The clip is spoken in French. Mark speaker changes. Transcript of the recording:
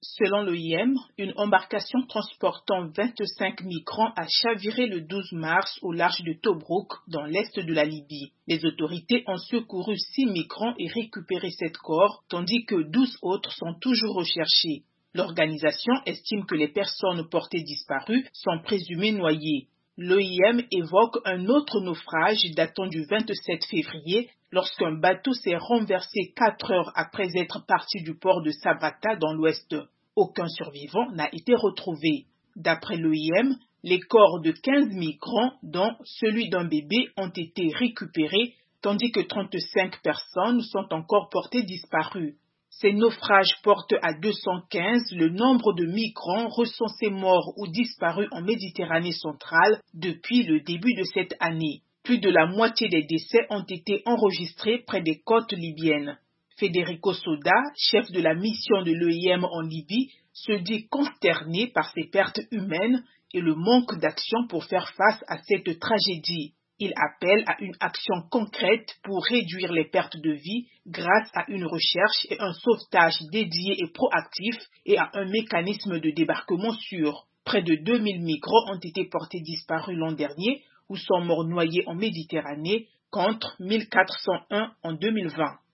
Speaker 1: Selon l'OIM, une embarcation transportant 25 migrants a chaviré le 12 mars au large de Tobrouk, dans l'est de la Libye. Les autorités ont secouru 6 migrants et récupéré 7 corps, tandis que 12 autres sont toujours recherchés. L'organisation estime que les personnes portées disparues sont présumées noyées. L'OIM évoque un autre naufrage datant du 27 février lorsqu'un bateau s'est renversé 4 heures après être parti du port de Sabratha dans l'ouest. Aucun survivant n'a été retrouvé. D'après l'OIM, les corps de 15 migrants, dont celui d'un bébé, ont été récupérés, tandis que 35 personnes sont encore portées disparues. Ces naufrages portent à 215 le nombre de migrants recensés morts ou disparus en Méditerranée centrale depuis le début de cette année. Plus de la moitié des décès ont été enregistrés près des côtes libyennes. Federico Soda, chef de la mission de l'OIM en Libye, se dit consterné par ces pertes humaines et le manque d'action pour faire face à cette tragédie. Il appelle à une action concrète pour réduire les pertes de vie grâce à une recherche et un sauvetage dédié et proactif et à un mécanisme de débarquement sûr. Près de 2000 migrants ont été portés disparus l'an dernier ou sont morts noyés en Méditerranée contre 1401 en 2020.